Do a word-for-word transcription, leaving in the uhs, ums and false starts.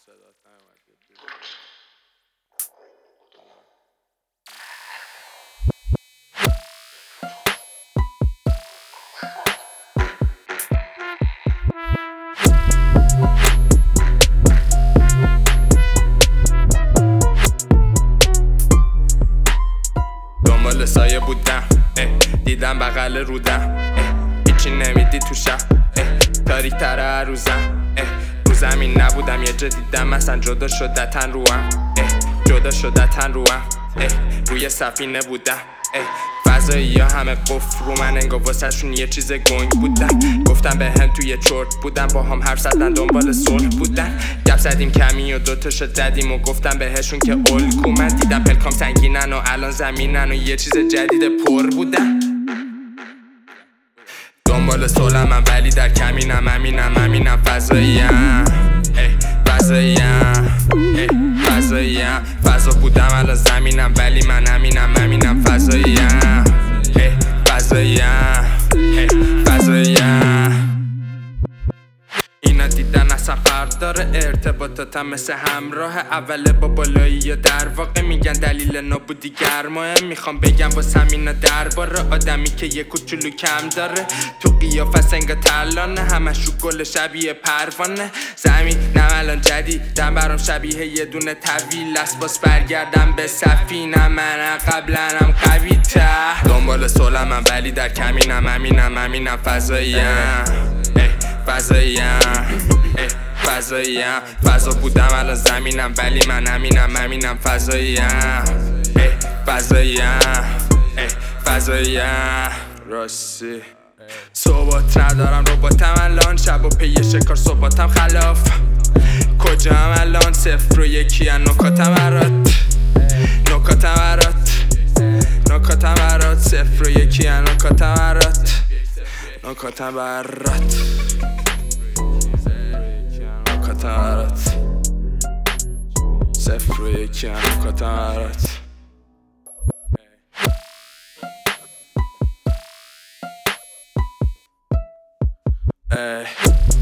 صدات نیومد. دنبال سایه بودم، دیدم بغل رودم، هیچی نمیدی تو شب، تاریک تره هر روزم. رو زمین نبودم یه جا دیدم مثلا جدا شدتن روم، جدا شدتن روم، روی سفینه بودم. فضایی ها همه قفل رو من انگار واسه شون یه چیز گنگ بودن. گفتم به هم توی چرت بودن، با هم حرف زدن دنبال صلح بودن. گپ زدیم کمی و دوتاشو زدیم و گفتم بهشون که الگو. من دیدم پلکام سنگینن و الان زمینن و یه چیز جدید پر بودن. دنبال صلحم من ولی در کمینم، امینم امینم فضاییم، فضاییم، فضاییم. فضا بودم الان زمینم ولی من امینم امینم فضاییم، فضاییم، فضاییم. اینا دیدن اصلا فرق داره، ارتباطاتم مثل همراه اوله با بالایی یا در واقع میگن دلیل نابودی گرماه. میخوام بگم واسه اینا درباره آدمی که یه کوچولو کم داره. تو قیافه سنگا ترلانه، همشو گل شبیه پروانه. زمین نم الان جدیدم برام شبیه یه دونه طویل است. باز برگردم به سفینه من قبلنم قوی ته. دنبال صلحم من ولی در کمینم، امینم امینم فضاییم، فضاییم، فضاییم. فضا بودم الان زمینم ولی من امینم امینم فضاییم، فضاییم، فضاییم. راستی صحبت ندارم رباتم الان، شب و پی شکار صحباتم خلاف. کجا هم الان صفر و یکی ان نکاتم برات، نکاتم برات، نکاتم برات. صفر و یکی ان نکاتم برات، نکاتم برات، نکاتم برات. صفر و یکی ان نکاتم برات. Ey